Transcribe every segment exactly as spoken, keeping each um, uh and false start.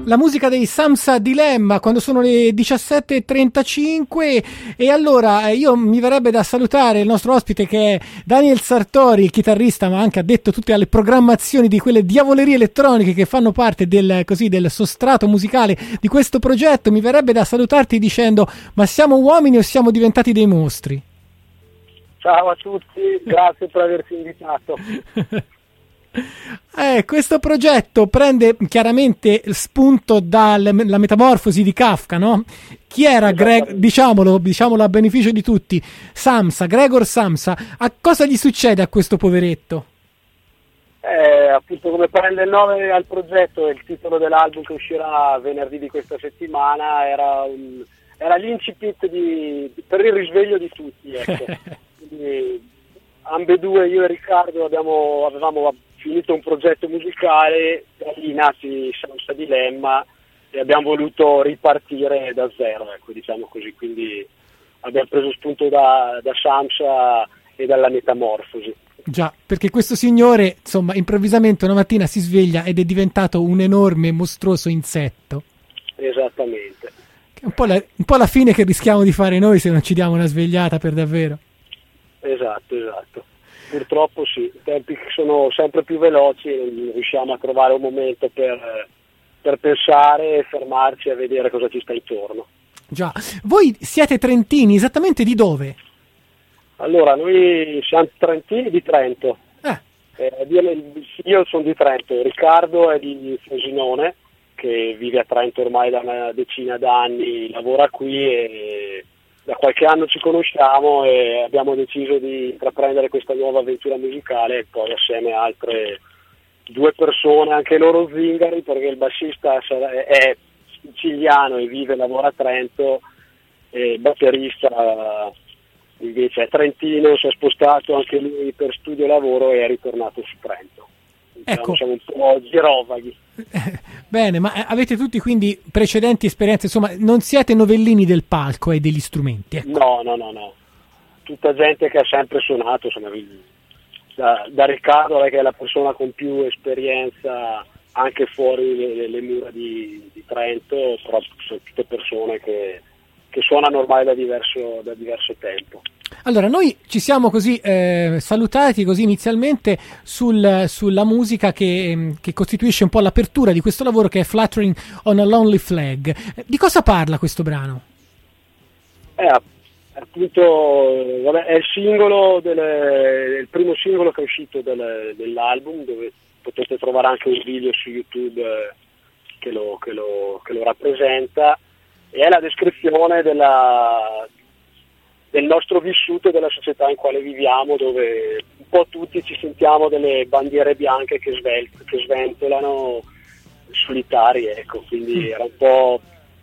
la musica dei Samsa Dilemma quando sono le diciassette e trentacinque. E allora io mi verrebbe da salutare il nostro ospite, che è Daniel Sartori, il chitarrista, ma anche addetto tutte alle programmazioni di quelle diavolerie elettroniche che fanno parte del, così, del sostrato musicale di questo progetto. Mi verrebbe da salutarti dicendo: ma siamo uomini o siamo diventati dei mostri? Ciao a tutti, grazie per averci invitato. Eh, questo progetto prende chiaramente spunto dalla metamorfosi di Kafka, no? Chi era Greg, diciamolo, diciamolo a beneficio di tutti, Samsa, Gregor Samsa. A cosa gli succede a questo poveretto? Eh, appunto, come prende il nome al progetto, il titolo dell'album che uscirà venerdì di questa settimana era, un, era l'incipit di, per il risveglio di tutti, ecco. Quindi, ambedue, io e Riccardo, abbiamo, avevamo finito un progetto musicale, da lì nati Samsa Dilemma e abbiamo voluto ripartire da zero, ecco, diciamo così. Quindi abbiamo preso spunto da, da Samsa e dalla metamorfosi. Già, perché questo signore, insomma, improvvisamente una mattina si sveglia ed è diventato un enorme, mostruoso insetto. Esattamente. Che è un po' la, un po' la fine che rischiamo di fare noi se non ci diamo una svegliata per davvero. Esatto, esatto. Purtroppo sì, i tempi sono sempre più veloci e non riusciamo a trovare un momento per, per pensare e fermarci a vedere cosa ci sta intorno. Già, voi siete trentini, esattamente di dove? Allora, noi siamo trentini di Trento. Eh. Eh, io sono di Trento, Riccardo è di Frosinone, che vive a Trento ormai da una decina d'anni, lavora qui e da qualche anno ci conosciamo e abbiamo deciso di intraprendere questa nuova avventura musicale e poi assieme a altre due persone, anche loro zingari, perché il bassista è siciliano e vive e lavora a Trento e il batterista invece è trentino, si è spostato anche lui per studio e lavoro e è ritornato su Trento. Diciamo, ecco. Siamo un po' girovaghi. Bene, ma avete tutti quindi precedenti esperienze, insomma, non siete novellini del palco e degli strumenti, ecco. No, no, no, no. Tutta gente che ha sempre suonato, insomma, da, da Riccardo, che è la persona con più esperienza anche fuori le, le mura di, di Trento, però sono tutte persone che, che suonano ormai da diverso, da diverso tempo. Allora, noi ci siamo così eh, salutati così inizialmente sul, sulla musica che, che costituisce un po' l'apertura di questo lavoro, che è Fluttering on a Lonely Flag. Di cosa parla questo brano? Eh, appunto, vabbè, è il singolo, del, il primo singolo che è uscito del, dell'album, dove potete trovare anche un video su YouTube eh, che, lo, che, lo, che lo rappresenta, e è la descrizione della... del nostro vissuto, della società in quale viviamo, dove un po' tutti ci sentiamo delle bandiere bianche che, svel- che sventolano solitari, ecco. Quindi era un po'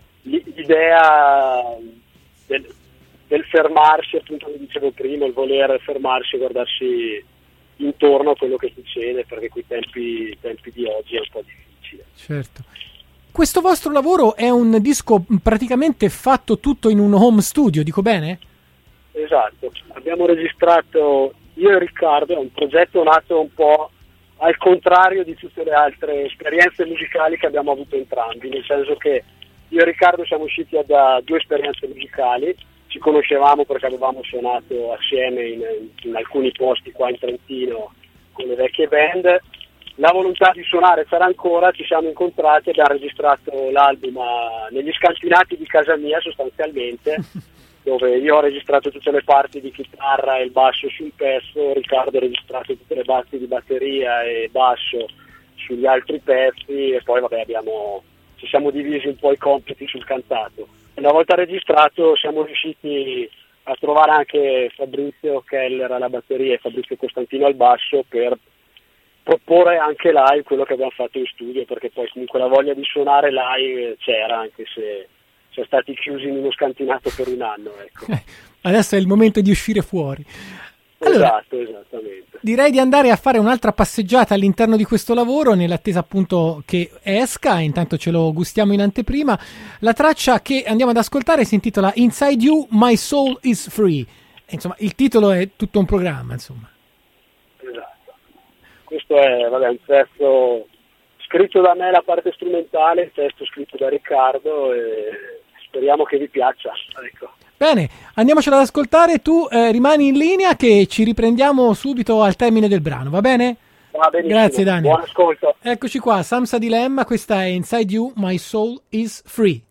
l'idea del, del fermarsi, appunto come dicevo prima, il voler fermarsi e guardarsi intorno a quello che succede, perché quei tempi, tempi di oggi è un po' difficile. Certo. Questo vostro lavoro è un disco praticamente fatto tutto in un home studio, dico bene? Esatto, abbiamo registrato io e Riccardo, è un progetto nato un po' al contrario di tutte le altre esperienze musicali che abbiamo avuto entrambi, nel senso che io e Riccardo siamo usciti da due esperienze musicali, ci conoscevamo perché avevamo suonato assieme in, in alcuni posti qua in Trentino con le vecchie band. La volontà di suonare c'era ancora, ci siamo incontrati e abbiamo registrato l'album a, negli scantinati di casa mia sostanzialmente, dove io ho registrato tutte le parti di chitarra e il basso su un pezzo, Riccardo ha registrato tutte le parti di batteria e basso sugli altri pezzi e poi vabbè abbiamo, ci siamo divisi un po' i compiti sul cantato. Una volta registrato siamo riusciti a trovare anche Fabrizio Keller alla batteria e Fabrizio Costantino al basso per proporre anche live quello che abbiamo fatto in studio, perché poi comunque la voglia di suonare live c'era, anche se siamo stati chiusi in uno scantinato per un anno, ecco. Adesso è il momento di uscire fuori. Allora, esatto, esattamente. Direi di andare a fare un'altra passeggiata all'interno di questo lavoro, nell'attesa appunto che esca. Intanto ce lo gustiamo in anteprima. La traccia che andiamo ad ascoltare si intitola Inside You, My Soul is Free. E, insomma, il titolo è tutto un programma, insomma. Esatto. Questo è, vabbè, un pezzo scritto da me la parte strumentale, il testo scritto da Riccardo, e speriamo che vi piaccia. Ecco. Bene, andiamocelo ad ascoltare. Tu eh, rimani in linea che ci riprendiamo subito al termine del brano, va bene? Va benissimo. Grazie Daniel. Buon ascolto. Eccoci qua, Samsa Dilemma, questa è Inside You, My Soul is Free.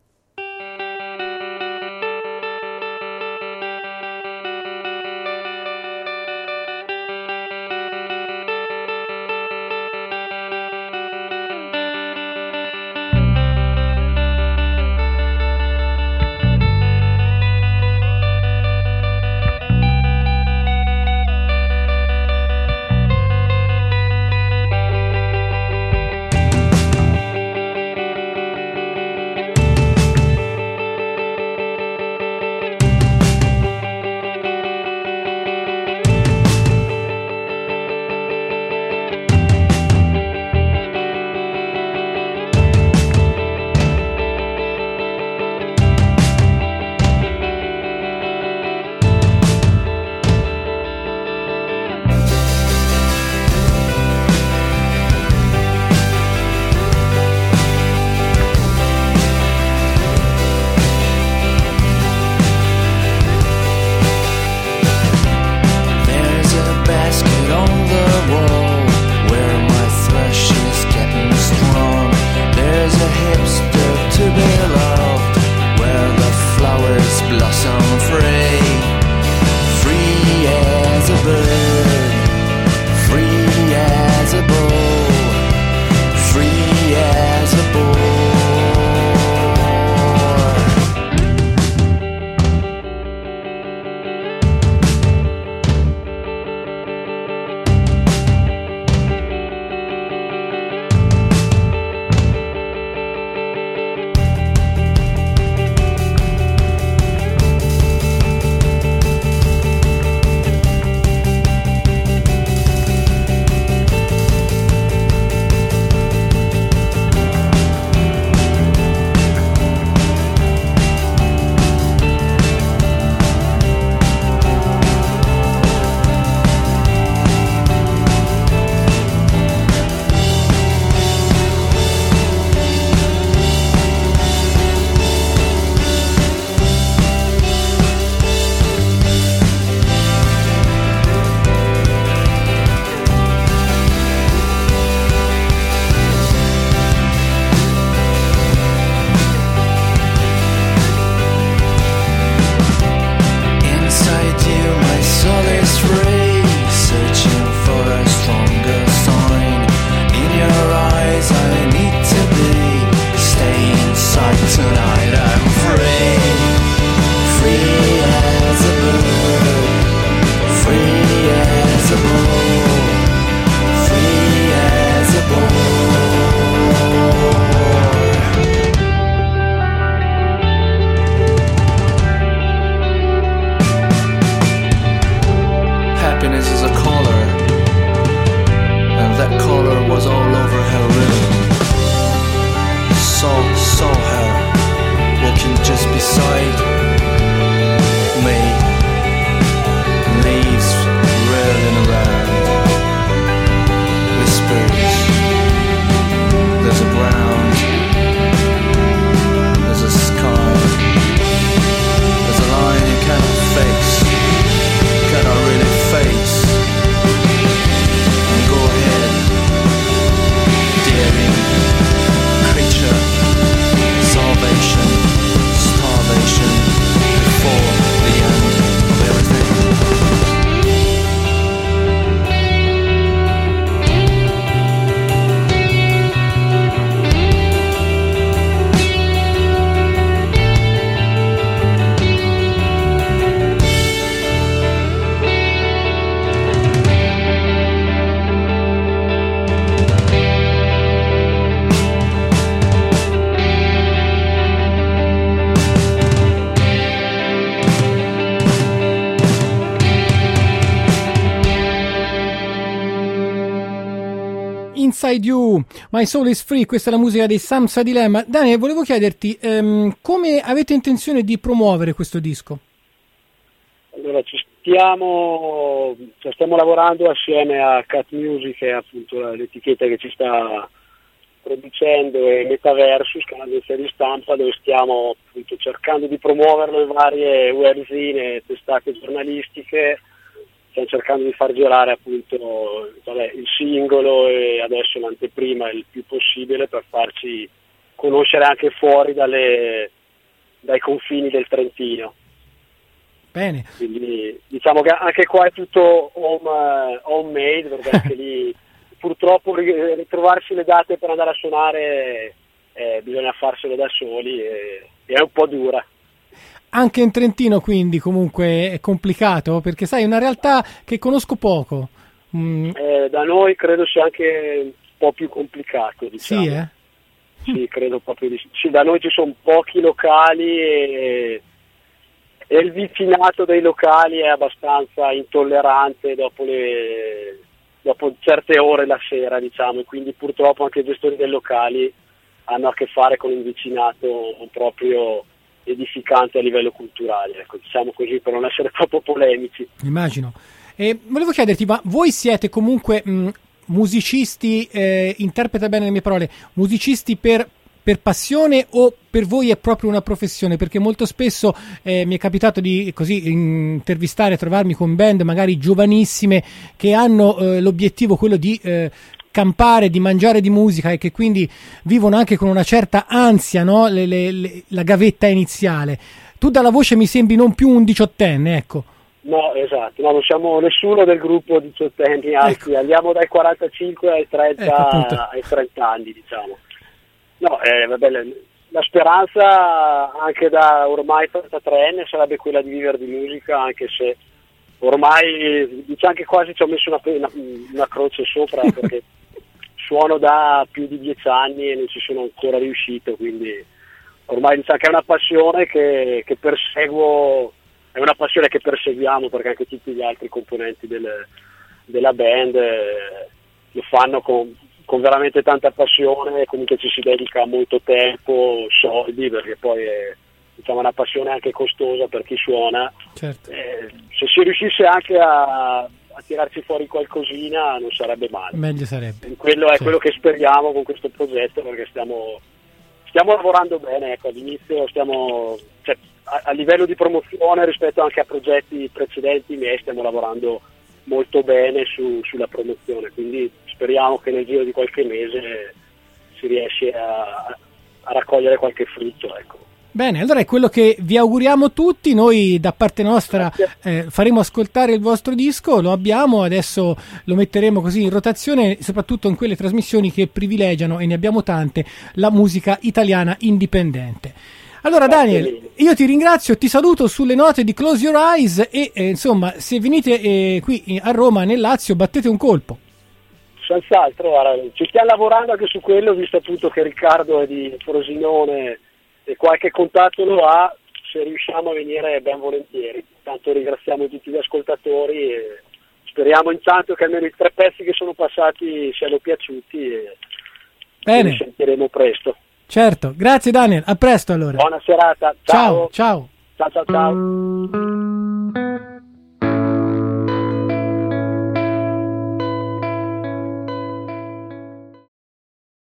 Inside You, My Soul is Free, questa è la musica dei Samsa Dilemma. Daniel, volevo chiederti ehm, come avete intenzione di promuovere questo disco? Allora, ci stiamo, cioè stiamo lavorando assieme a Cat Music, che è appunto l'etichetta che ci sta producendo e Metaversus, che è un'agenzia di stampa dove stiamo appunto cercando di promuoverlo in varie webzine e testate giornalistiche. Stiamo cercando di far girare appunto vabbè, il singolo e adesso l'anteprima il più possibile per farci conoscere anche fuori dalle, dai confini del Trentino. Bene. Quindi diciamo che anche qua è tutto home, homemade, perché anche lì purtroppo ritrovarsi le date per andare a suonare eh, bisogna farselo da soli e, e è un po' dura. Anche in Trentino quindi comunque è complicato, perché sai, è una realtà che conosco poco. Mm. Eh, da noi credo sia anche un po' più complicato, diciamo. Sì, eh? Sì, credo proprio di sì. Sì, da noi ci sono pochi locali e, e il vicinato dei locali è abbastanza intollerante dopo, le, dopo certe ore la sera, diciamo, e quindi purtroppo anche i gestori dei locali hanno a che fare con un vicinato proprio edificante a livello culturale, ecco, diciamo così, per non essere troppo polemici. Immagino. E volevo chiederti, ma voi siete comunque mh, musicisti, eh, interpreta bene le mie parole, musicisti per, per passione o per voi è proprio una professione? Perché molto spesso eh, mi è capitato di così intervistare, trovarmi con band magari giovanissime che hanno eh, l'obiettivo quello di eh, campare, di mangiare di musica e che quindi vivono anche con una certa ansia, no? le, le, le, la gavetta iniziale. Tu dalla voce mi sembri non più un diciottenne, ecco. No, esatto, no, non siamo nessuno del gruppo diciottenni, anzi ecco. Andiamo dai quarantacinque ai trenta, ecco, ai trenta anni, diciamo. No, eh, vabbè, la speranza anche da ormai trentatré anni sarebbe quella di vivere di musica, anche se ormai diciamo che quasi ci ho messo una, una, una croce sopra perché suono da più di dieci anni e non ci sono ancora riuscito, quindi ormai diciamo che è una passione che, che perseguo, è una passione che perseguiamo perché anche tutti gli altri componenti del, della band eh, lo fanno con, con veramente tanta passione e comunque ci si dedica molto tempo, soldi, perché poi è diciamo una passione anche costosa per chi suona. Certo. Eh, se si riuscisse anche a, a tirarci fuori qualcosina non sarebbe male. Meglio sarebbe. Quello è certo. quello che speriamo con questo progetto, perché stiamo, stiamo lavorando bene, ecco, all'inizio stiamo, cioè, a, a livello di promozione rispetto anche a progetti precedenti miei stiamo lavorando molto bene su, sulla promozione, quindi speriamo che nel giro di qualche mese si riesce a, a raccogliere qualche frutto, ecco. Bene, allora è quello che vi auguriamo tutti. Noi da parte nostra eh, faremo ascoltare il vostro disco, lo abbiamo, adesso lo metteremo così in rotazione, soprattutto in quelle trasmissioni che privilegiano, e ne abbiamo tante, la musica italiana indipendente. Allora Daniel, io ti ringrazio, ti saluto sulle note di Close Your Eyes e eh, insomma, se venite eh, qui a Roma, nel Lazio, battete un colpo. Senz'altro, guarda, ci stiamo lavorando anche su quello, visto appunto che Riccardo è di Frosinone e qualche contatto lo ha, se riusciamo a venire ben volentieri. Tanto ringraziamo tutti gli ascoltatori e speriamo intanto che almeno i tre pezzi che sono passati siano piaciuti e Bene. ci sentiremo presto. Certo, grazie Daniel, a presto allora. Buona serata, ciao. Ciao, ciao. Ciao, ciao, ciao.